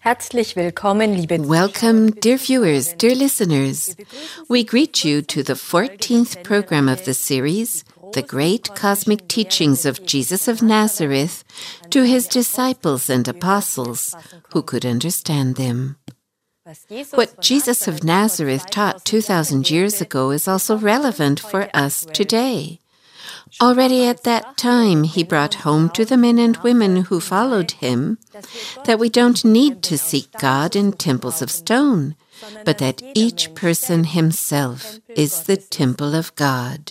Welcome, dear viewers, dear listeners. We greet you to the 14th program of the series, The Great Cosmic Teachings of Jesus of Nazareth, to his disciples and apostles who could understand them. What Jesus of Nazareth taught 2,000 years ago is also relevant for us today. Already at that time, he brought home to the men and women who followed him that we don't need to seek God in temples of stone, but that each person himself is the temple of God.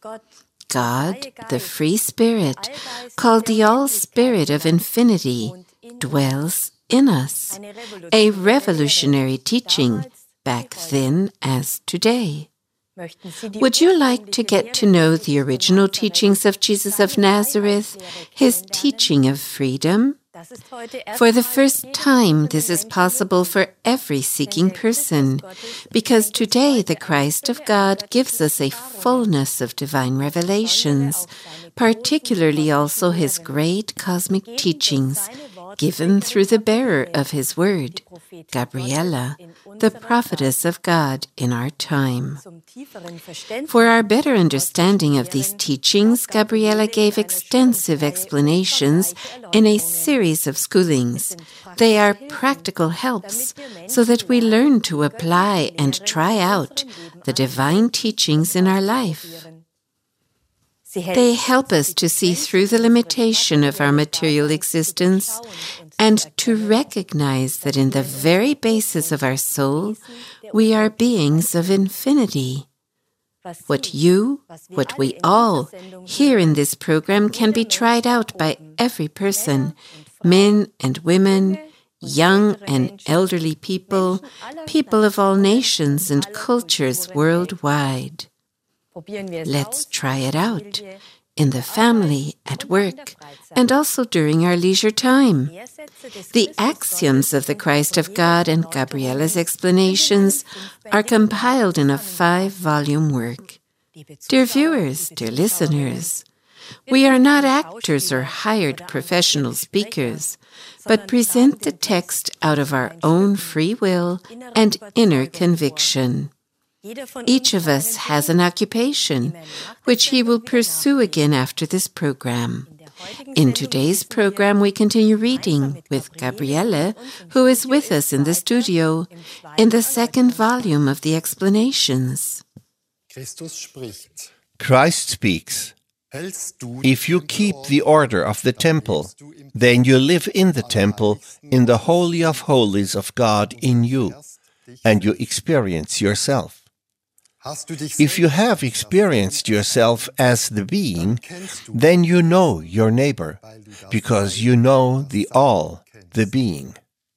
God, the free spirit, called the all-spirit of infinity, dwells in us, a revolutionary teaching back then as today. Would you like to get to know the original teachings of Jesus of Nazareth, his teaching of freedom? For the first time, this is possible for every seeking person, because today the Christ of God gives us a fullness of divine revelations, particularly also his great cosmic teachings, given through the bearer of his word, Gabriela, the prophetess of God in our time. For our better understanding of these teachings, Gabriela gave extensive explanations in a series of schoolings. They are practical helps so that we learn to apply and try out the divine teachings in our life. They help us to see through the limitation of our material existence and to recognize that in the very basis of our soul, we are beings of infinity. What we all hear in this program can be tried out by every person, men and women, young and elderly people, people of all nations and cultures worldwide. Let's try it out, in the family, at work, and also during our leisure time. The axioms of the Christ of God and Gabriela's explanations are compiled in a 5-volume work. Dear viewers, dear listeners, we are not actors or hired professional speakers, but present the text out of our own free will and inner conviction. Each of us has an occupation, which he will pursue again after this program. In today's program, we continue reading with Gabriele, who is with us in the studio, in the 2nd volume of the explanations. Christ speaks. If you keep the order of the temple, then you live in the temple, in the Holy of Holies of God in you, and you experience yourself. If you have experienced yourself as the being, then you know your neighbor, because you know the all, the being.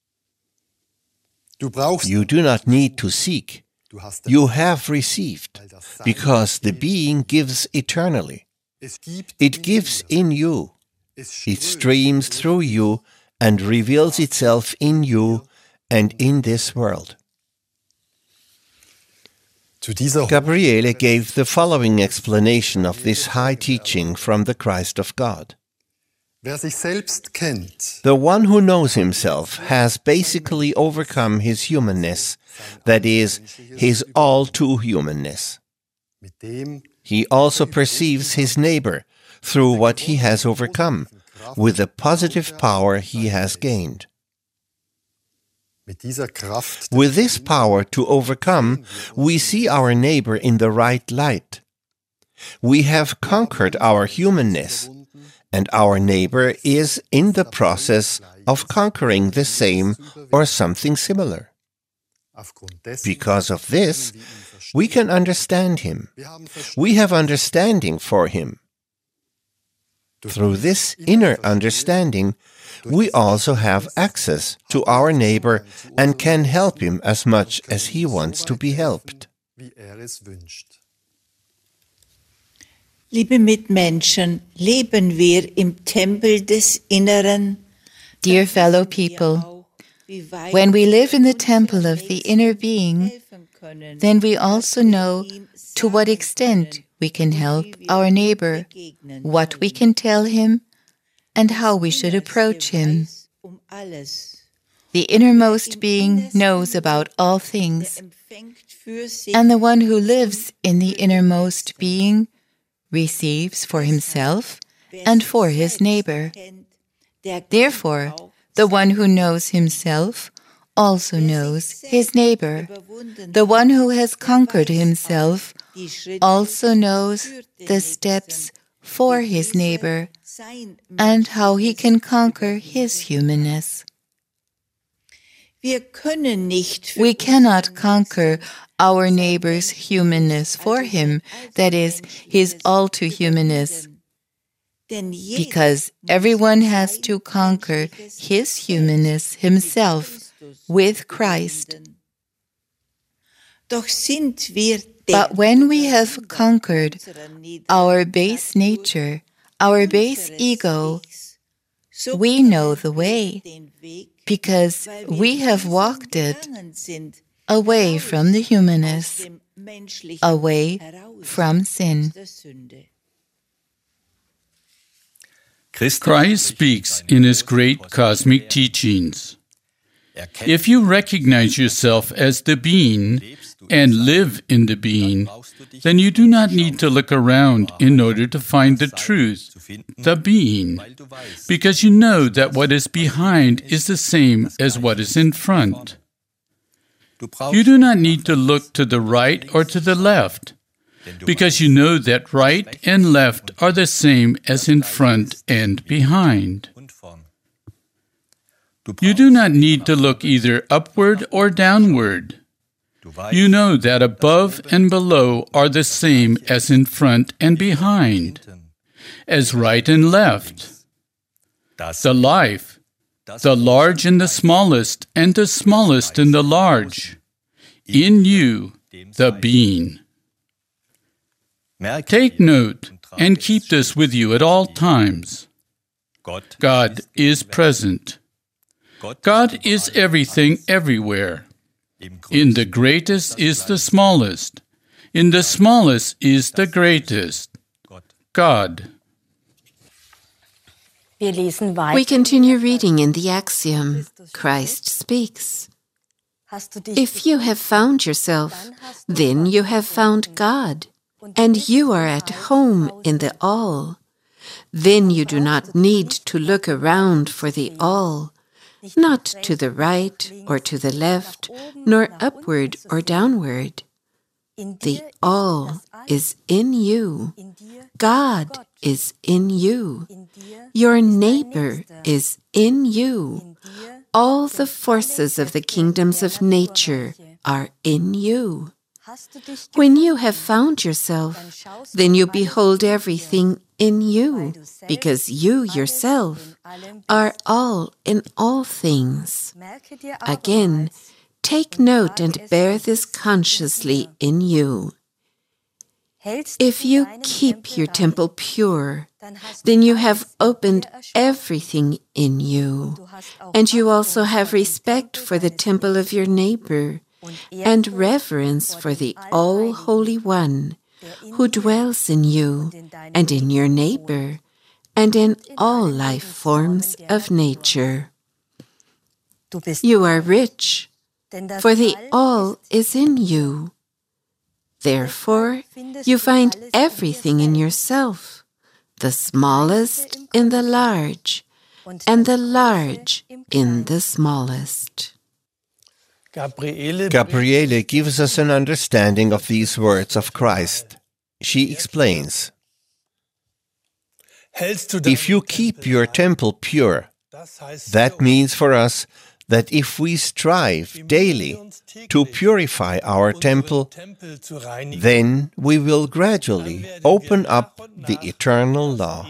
You do not need to seek. You have received, because the being gives eternally. It gives in you. It streams through you and reveals itself in you and in this world. Gabriele gave the following explanation of this high teaching from the Christ of God. The one who knows himself has basically overcome his humanness, that is, his all-too-humanness. He also perceives his neighbor through what he has overcome, with the positive power he has gained. With this power to overcome, we see our neighbor in the right light. We have conquered our humanness, and our neighbor is in the process of conquering the same or something similar. Because of this, we can understand him. We have understanding for him. Through this inner understanding, we also have access to our neighbor and can help him as much as he wants to be helped. Liebe Mitmenschen, leben wir im Tempel des Inneren? Dear fellow people, when we live in the temple of the inner being, then we also know to what extent we can help our neighbor, what we can tell him, and how we should approach him. The innermost being knows about all things, and the one who lives in the innermost being receives for himself and for his neighbor. Therefore, the one who knows himself also knows his neighbor. The one who has conquered himself also knows the steps for his neighbor and how he can conquer his humanness. We cannot conquer our neighbor's humanness for him, that is, his all-too-humanness, because everyone has to conquer his humanness himself with Christ. But when we have conquered our base nature, our base ego, we know the way, because we have walked it away from the humanness, away from sin. Christ speaks in his great cosmic teachings. If you recognize yourself as the being and live in the being, then you do not need to look around in order to find the truth, the being, because you know that what is behind is the same as what is in front. You do not need to look to the right or to the left, because you know that right and left are the same as in front and behind. You do not need to look either upward or downward. You know that above and below are the same as in front and behind, as right and left. The life, the large and the smallest and the smallest and the large. In you, the being. Take note and keep this with you at all times. God is present. God is everything everywhere. In the greatest is the smallest. In the smallest is the greatest. God. We continue reading in the axiom, Christ speaks. If you have found yourself, then you have found God, and you are at home in the all. Then you do not need to look around for the all, not to the right or to the left, nor upward or downward. The all is in you. God is in you. Your neighbor is in you. All the forces of the kingdoms of nature are in you. When you have found yourself, then you behold everything in you, because you yourself are all in all things. Again, take note and bear this consciously in you. If you keep your temple pure, then you have opened everything in you, and you also have respect for the temple of your neighbor, and reverence for the All-Holy One, who dwells in you, and in your neighbor, and in all life forms of nature. You are rich, for the all is in you. Therefore, you find everything in yourself, the smallest in the large, and the large in the smallest. Gabriele gives us an understanding of these words of Christ. She explains, if you keep your temple pure, that means for us that if we strive daily to purify our temple, then we will gradually open up the eternal law.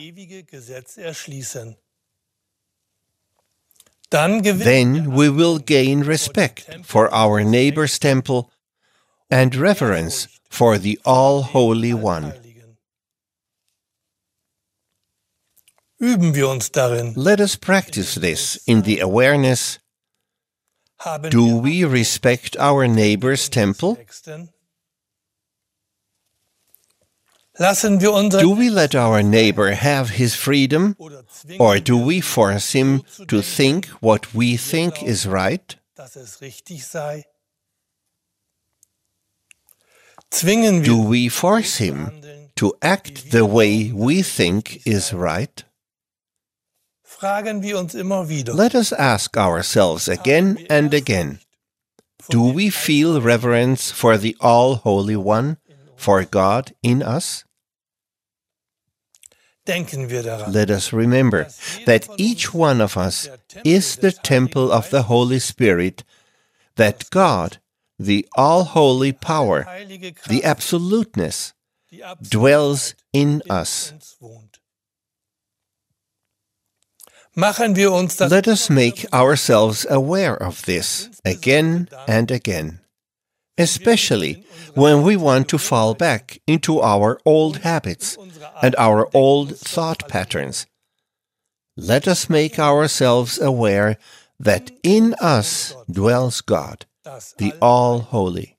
Then we will gain respect for our neighbor's temple and reverence for the All-Holy One. Let us practice this in the awareness: do we respect our neighbor's temple? Do we let our neighbor have his freedom, or do we force him to think what we think is right? Do we force him to act the way we think is right? Let us ask ourselves again and again, do we feel reverence for the All-Holy One, for God in us? Let us remember that each one of us is the temple of the Holy Spirit, that God, the all-holy power, the absoluteness, dwells in us. Let us make ourselves aware of this again and again, especially when we want to fall back into our old habits and our old thought patterns. Let us make ourselves aware that in us dwells God, the All-Holy.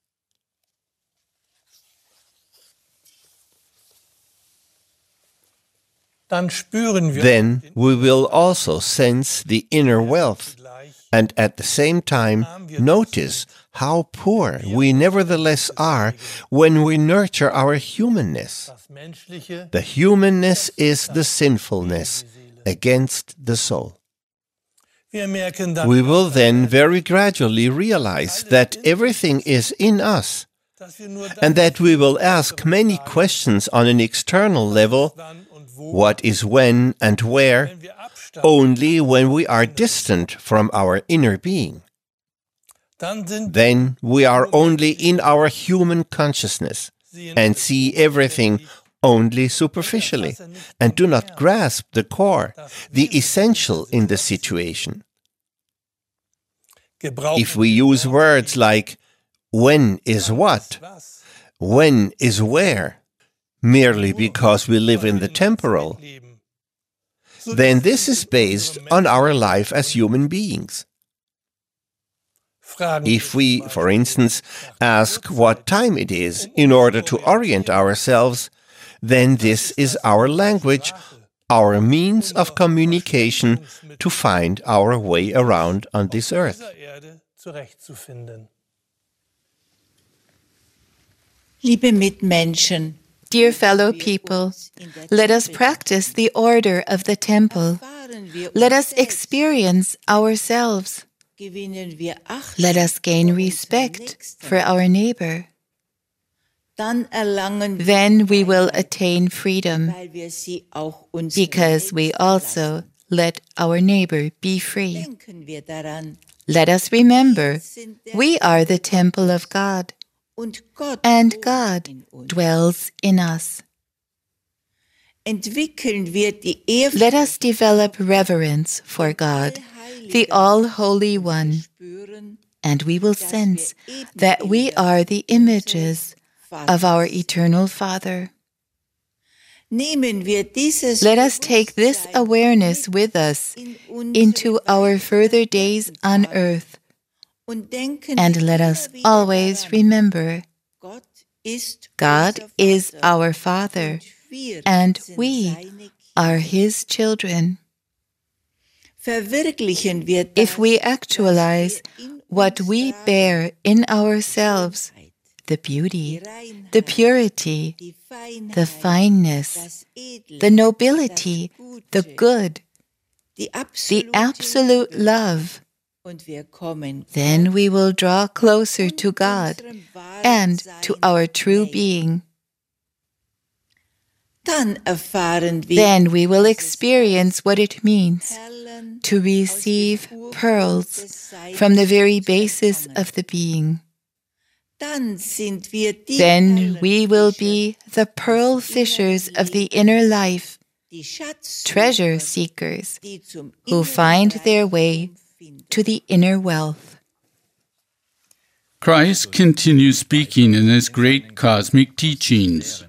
Then we will also sense the inner wealth, and at the same time notice how poor we nevertheless are when we nurture our humanness. The humanness is the sinfulness against the soul. We will then very gradually realize that everything is in us, and that we will ask many questions on an external level, what is when and where, only when we are distant from our inner being. Then we are only in our human consciousness and see everything only superficially and do not grasp the core, the essential in the situation. If we use words like when is what, when is where, merely because we live in the temporal, then this is based on our life as human beings. If we, for instance, ask what time it is in order to orient ourselves, then this is our language, our means of communication to find our way around on this earth. Liebe Mitmenschen, Dear fellow people, let us practice the order of the temple. Let us experience ourselves. Let us gain respect for our neighbor. Then we will attain freedom, because we also let our neighbor be free. Let us remember, we are the temple of God, and God dwells in us. Let us develop reverence for God, the All-Holy One, and we will sense that we are the images of our eternal Father. Let us take this awareness with us into our further days on earth, and let us always remember, God is our Father, and we are His children. If we actualize what we bear in ourselves, the beauty, the purity, the fineness, the nobility, the good, the absolute love, then we will draw closer to God and to our true being. Then we will experience what it means to receive pearls from the very basis of the being. Then we will be the pearl fishers of the inner life, treasure seekers who find their way to the inner wealth. Christ continues speaking in his great cosmic teachings.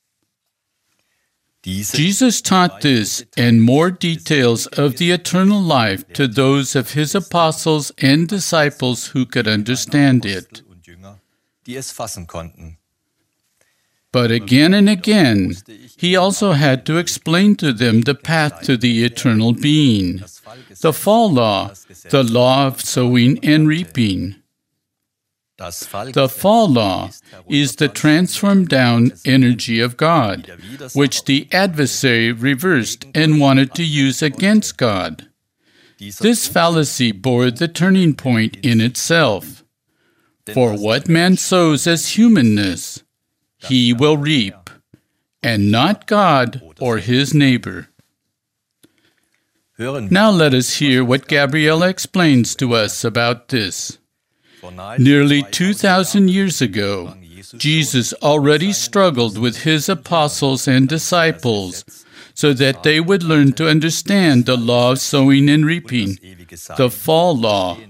Jesus taught this and more details of the eternal life to those of his apostles and disciples who could understand it. But again and again, he also had to explain to them the path to the eternal being, the fall law, the law of sowing and reaping. The fall law is the transformed down energy of God, which the adversary reversed and wanted to use against God. This fallacy bore the turning point in itself. For what man sows as humanness, he will reap, and not God or his neighbor. Now let us hear what Gabriel explains to us about this. Nearly 2,000 years ago, Jesus already struggled with his apostles and disciples so that they would learn to understand the law of sowing and reaping, the fall law.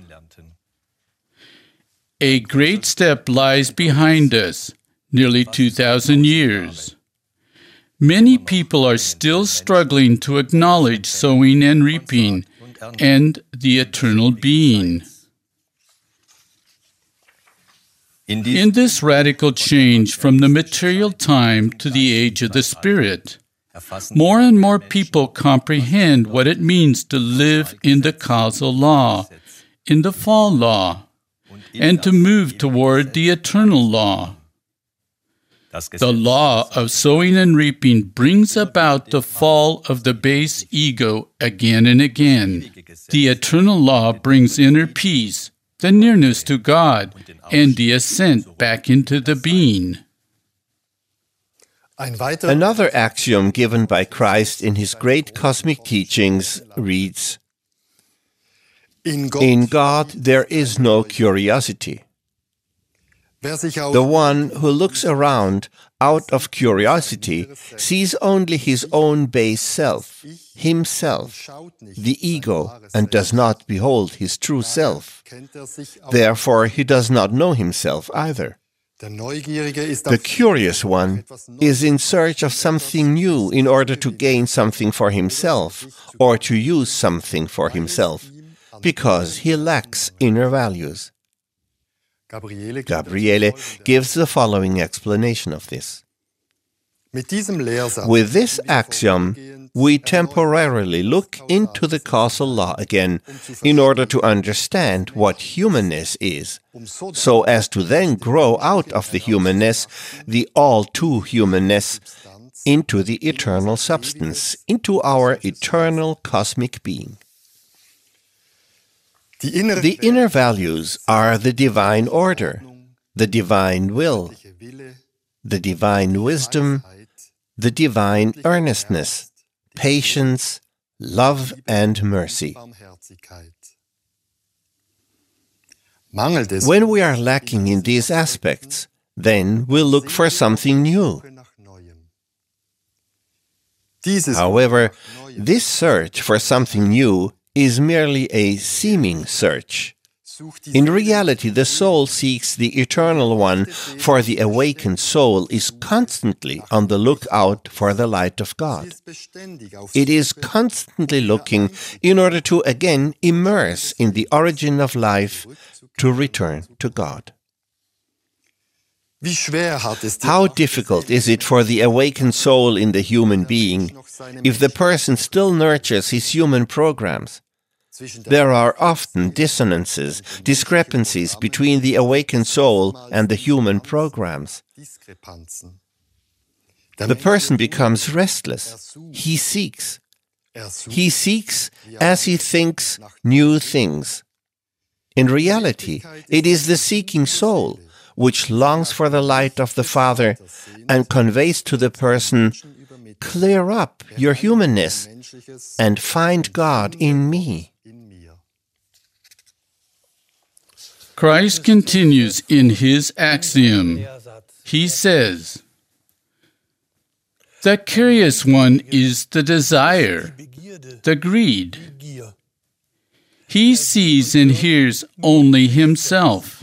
A great step lies behind us, nearly 2,000 years. Many people are still struggling to acknowledge sowing and reaping and the eternal being. In this radical change from the material time to the age of the Spirit, more and more people comprehend what it means to live in the causal law, in the fall law, and to move toward the eternal law. The law of sowing and reaping brings about the fall of the base ego again and again. The eternal law brings inner peace, the nearness to God, and the ascent back into the being. Another axiom given by Christ in his great cosmic teachings reads, "In God there is no curiosity." The one who looks around out of curiosity sees only his own base self, himself, the ego, and does not behold his true self. Therefore, he does not know himself either. The curious one is in search of something new in order to gain something for himself or to use something for himself, because he lacks inner values. Gabriele gives the following explanation of this. With this axiom, we temporarily look into the causal law again in order to understand what humanness is, so as to then grow out of the humanness, the all-too-humanness, into the eternal substance, into our eternal cosmic being. The inner values are the divine order, the divine will, the divine wisdom, the divine earnestness, patience, love, and mercy. When we are lacking in these aspects, then we'll look for something new. However, this search for something new is merely a seeming search. In reality, the soul seeks the Eternal One, for the awakened soul is constantly on the lookout for the light of God. It is constantly looking in order to again immerse in the origin of life, to return to God. How difficult is it for the awakened soul in the human being if the person still nurtures his human programs? There are often dissonances, discrepancies between the awakened soul and the human programs. The person becomes restless. He seeks. He seeks as he thinks new things. In reality, it is the seeking soul which longs for the light of the Father and conveys to the person, "Clear up your humanness and find God in me." Christ continues in his axiom. He says, "The curious one is the desire, the greed. He sees and hears only himself.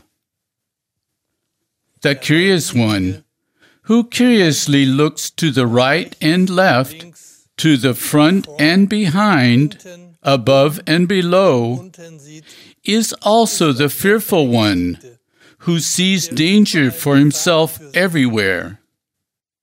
The curious one, who curiously looks to the right and left, to the front and behind, above and below, is also the fearful one, who sees danger for himself everywhere.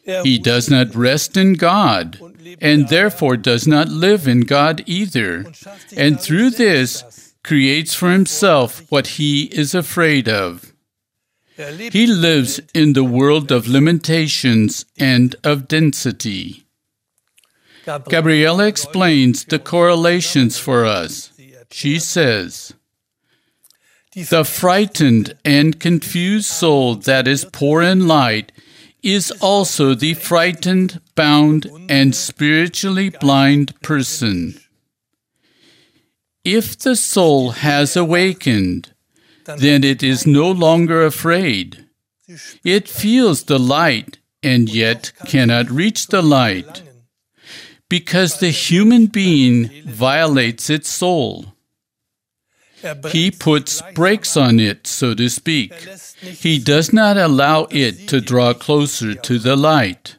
He does not rest in God, and therefore does not live in God either, and through this creates for himself what he is afraid of. He lives in the world of limitations and of density. Gabriela explains the correlations for us. She says, "The frightened and confused soul that is poor in light is also the frightened, bound, and spiritually blind person. If the soul has awakened, then it is no longer afraid. It feels the light and yet cannot reach the light, because the human being violates its soul. He puts brakes on it, so to speak. He does not allow it to draw closer to the light."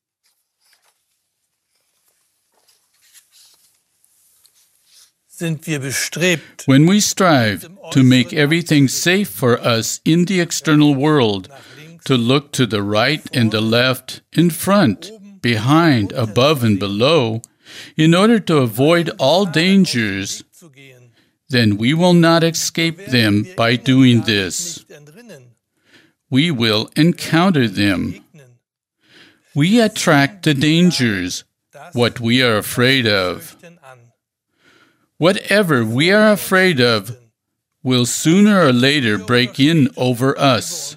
When we strive to make everything safe for us in the external world, to look to the right and the left, in front, behind, above and below, in order to avoid all dangers, then we will not escape them by doing this. We will encounter them. We attract the dangers, what we are afraid of. Whatever we are afraid of will sooner or later break in over us.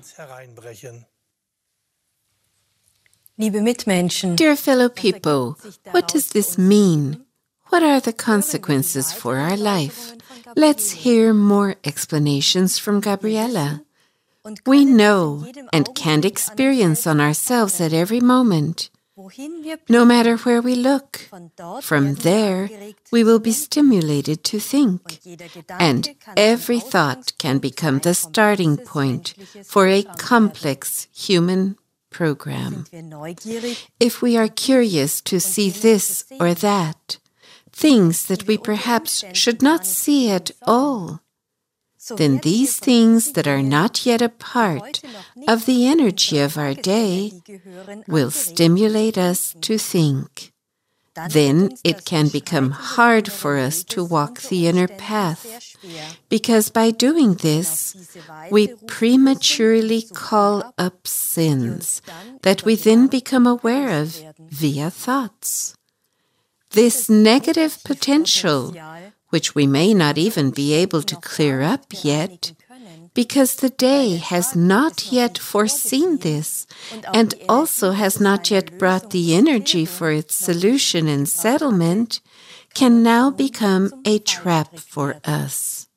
Dear fellow people, what does this mean? What are the consequences for our life? Let's hear more explanations from Gabriela. We know and can experience on ourselves at every moment. No matter where we look, from there we will be stimulated to think, and every thought can become the starting point for a complex human program. If we are curious to see this or that, things that we perhaps should not see at all, then these things that are not yet a part of the energy of our day will stimulate us to think. Then it can become hard for us to walk the inner path, because by doing this, we prematurely call up sins that we then become aware of via thoughts. This negative potential, which we may not even be able to clear up yet, because the day has not yet foreseen this and also has not yet brought the energy for its solution and settlement, can now become a trap for us.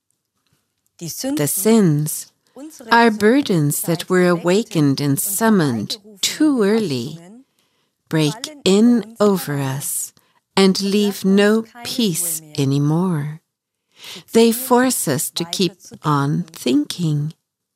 The sins are burdens that were awakened and summoned too early, break in over us, and leave no peace anymore. They force us to keep on thinking.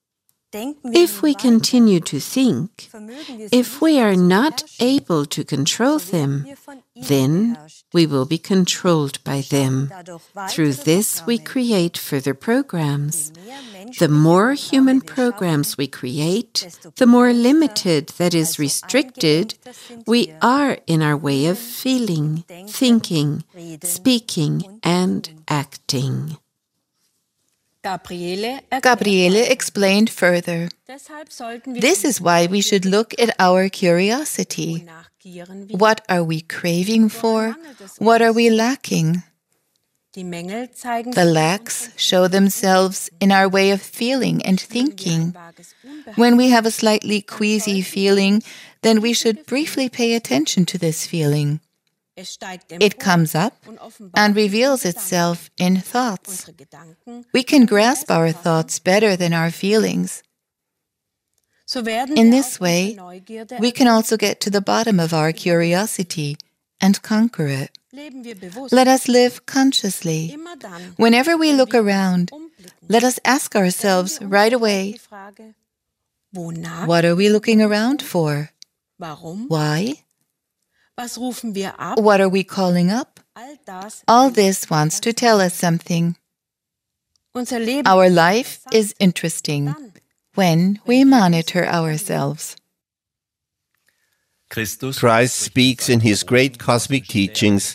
If we continue to think, if we are not able to control them, then we will be controlled by them. Through this, we create further programs. The more human programs we create, the more limited, that is restricted, we are in our way of feeling, thinking, speaking, and acting. Gabriele explained further. This is why we should look at our curiosity. What are we craving for? What are we lacking? The lacks show themselves in our way of feeling and thinking. When we have a slightly queasy feeling, then we should briefly pay attention to this feeling. It comes up and reveals itself in thoughts. We can grasp our thoughts better than our feelings. In this way, we can also get to the bottom of our curiosity and conquer it. Let us live consciously. Whenever we look around, let us ask ourselves right away, what are we looking around for? Why? What are we calling up? All this wants to tell us something. Our life is interesting when we monitor ourselves. Christ speaks in his great cosmic teachings,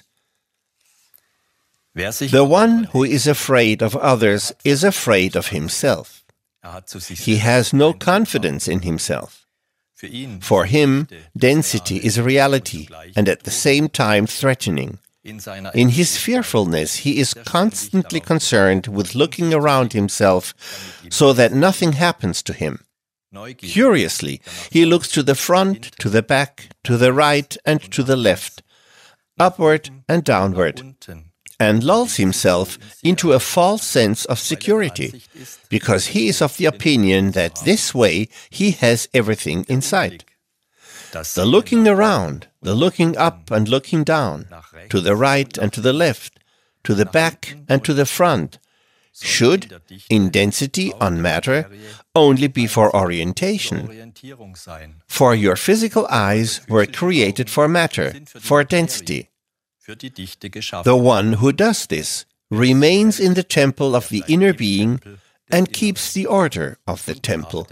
"The one who is afraid of others is afraid of himself. He has no confidence in himself. For him, density is a reality and at the same time threatening. In his fearfulness, he is constantly concerned with looking around himself so that nothing happens to him. Curiously, he looks to the front, to the back, to the right and to the left, upward and downward, and lulls himself into a false sense of security, because he is of the opinion that this way he has everything in sight. The looking around, the looking up and looking down, to the right and to the left, to the back and to the front, should, in density on matter, only be for orientation. For your physical eyes were created for matter, for density. The one who does this remains in the temple of the inner being and keeps the order of the temple."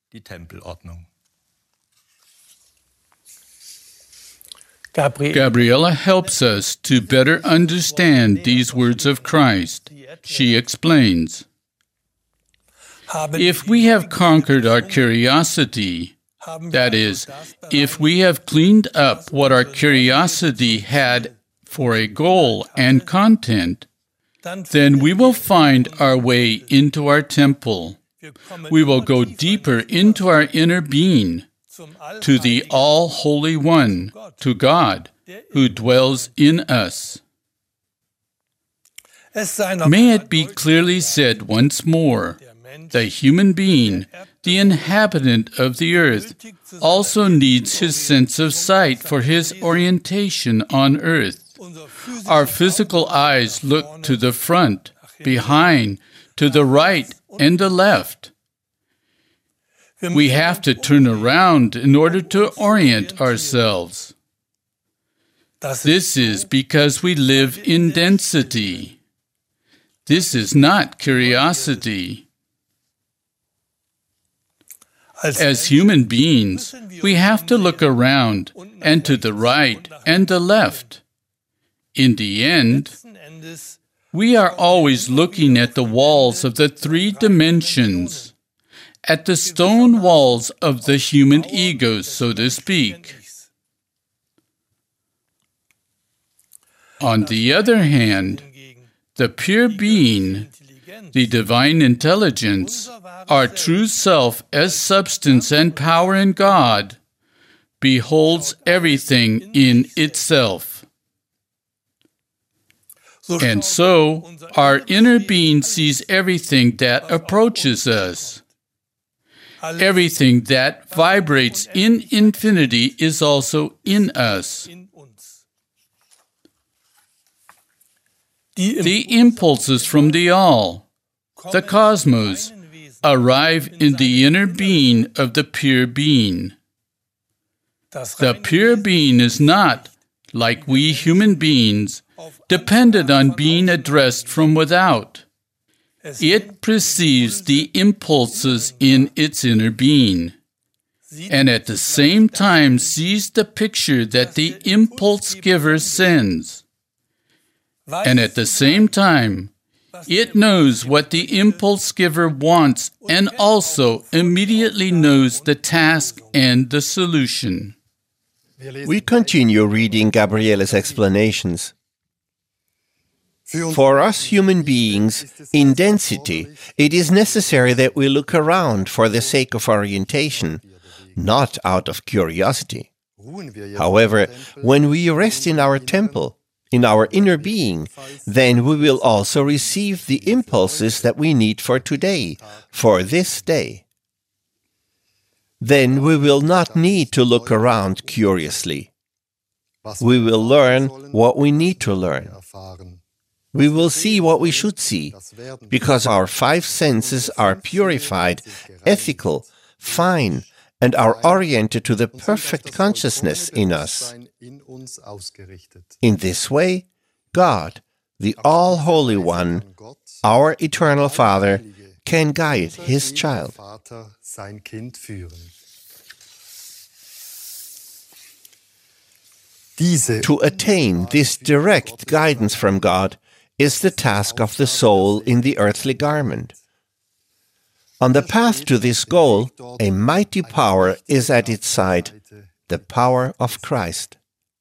Gabriela helps us to better understand these words of Christ. She explains, "If we have conquered our curiosity, that is, if we have cleaned up what our curiosity had for a goal and content, then we will find our way into our temple. We will go deeper into our inner being, to the All-Holy One, to God, who dwells in us." May it be clearly said once more, the human being, the inhabitant of the earth, also needs his sense of sight for his orientation on earth. Our physical eyes look to the front, behind, to the right and the left. We have to turn around in order to orient ourselves. This is because we live in density. This is not curiosity. As human beings, we have to look around and to the right and the left. In the end, we are always looking at the walls of the 3 dimensions, at the stone walls of the human ego, so to speak. On the other hand, the pure being, the divine intelligence, our true self as substance and power in God, beholds everything in itself. And so, our inner being sees everything that approaches us. Everything that vibrates in infinity is also in us. The impulses from the All, the cosmos, arrive in the inner being of the pure being. The pure being is not, like we human beings, dependent on being addressed from without. It perceives the impulses in its inner being, and at the same time sees the picture that the impulse giver sends. And at the same time, it knows what the impulse giver wants and also immediately knows the task and the solution. We continue reading Gabriela's explanations. For us human beings, in density, it is necessary that we look around for the sake of orientation, not out of curiosity. However, when we rest in our temple, in our inner being, then we will also receive the impulses that we need for today, for this day. Then we will not need to look around curiously. We will learn what we need to learn. We will see what we should see, because our 5 senses are purified, ethical, fine, and are oriented to the perfect consciousness in us. In this way, God, the All-Holy One, our Eternal Father, can guide His child. To attain this direct guidance from God is the task of the soul in the earthly garment. On the path to this goal, a mighty power is at its side, the power of Christ.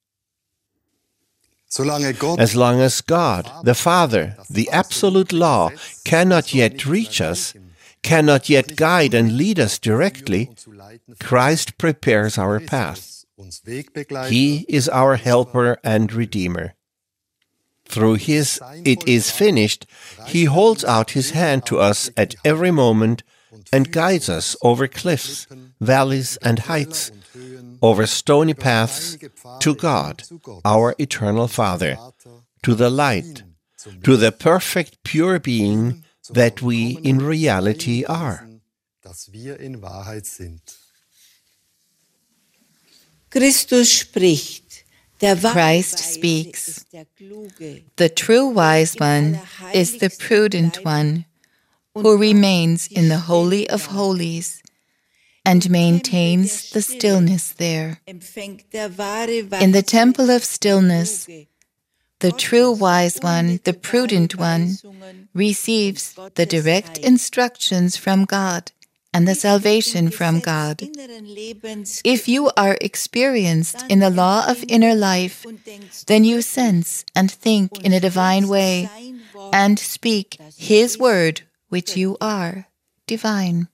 As long as God, the Father, the absolute law, cannot yet reach us, cannot yet guide and lead us directly, Christ prepares our path. He is our helper and redeemer. Through his "it is finished," he holds out his hand to us at every moment and guides us over cliffs, valleys, and heights, over stony paths, to God, our eternal Father, to the light, to the perfect pure being that we in reality are. Christ speaks. The true wise one is the prudent one, who remains in the Holy of Holies and maintains the stillness there. In the temple of stillness, the true wise one, the prudent one, receives the direct instructions from God and the salvation from God. If you are experienced in the law of inner life, then you sense and think in a divine way and speak His word, which you are, divine.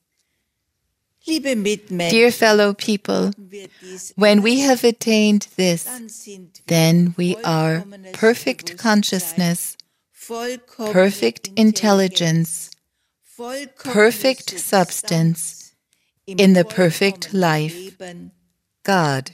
Dear fellow people, when we have attained this, then we are perfect consciousness, perfect intelligence, perfect substance, in the perfect life, God.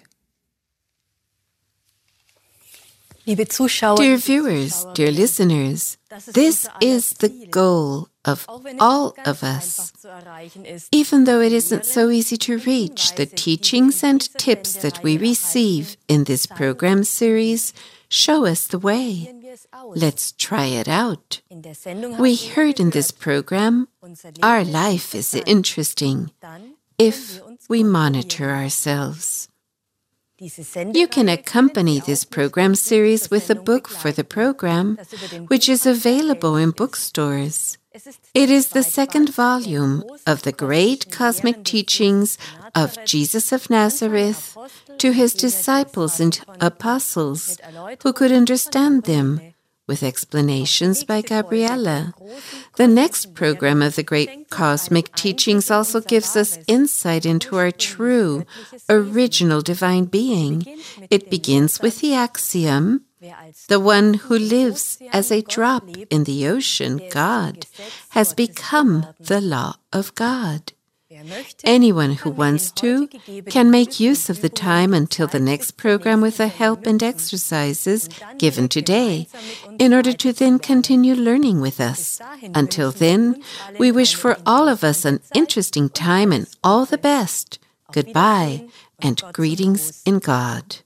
Dear viewers, dear listeners, this is the goal of all of us. Even though it isn't so easy to reach, the teachings and tips that we receive in this program series show us the way. Let's try it out. We heard in this program, our life is interesting if we monitor ourselves. You can accompany this program series with a book for the program, which is available in bookstores. It is the second volume of the great cosmic teachings of Jesus of Nazareth to his disciples and apostles who could understand them, with explanations by Gabriella. The next program of the Great Cosmic Teachings also gives us insight into our true, original divine being. It begins with the axiom, the one who lives as a drop in the ocean, God, has become the law of God. Anyone who wants to can make use of the time until the next program with the help and exercises given today, in order to then continue learning with us. Until then, we wish for all of us an interesting time and all the best. Goodbye, and greetings in God.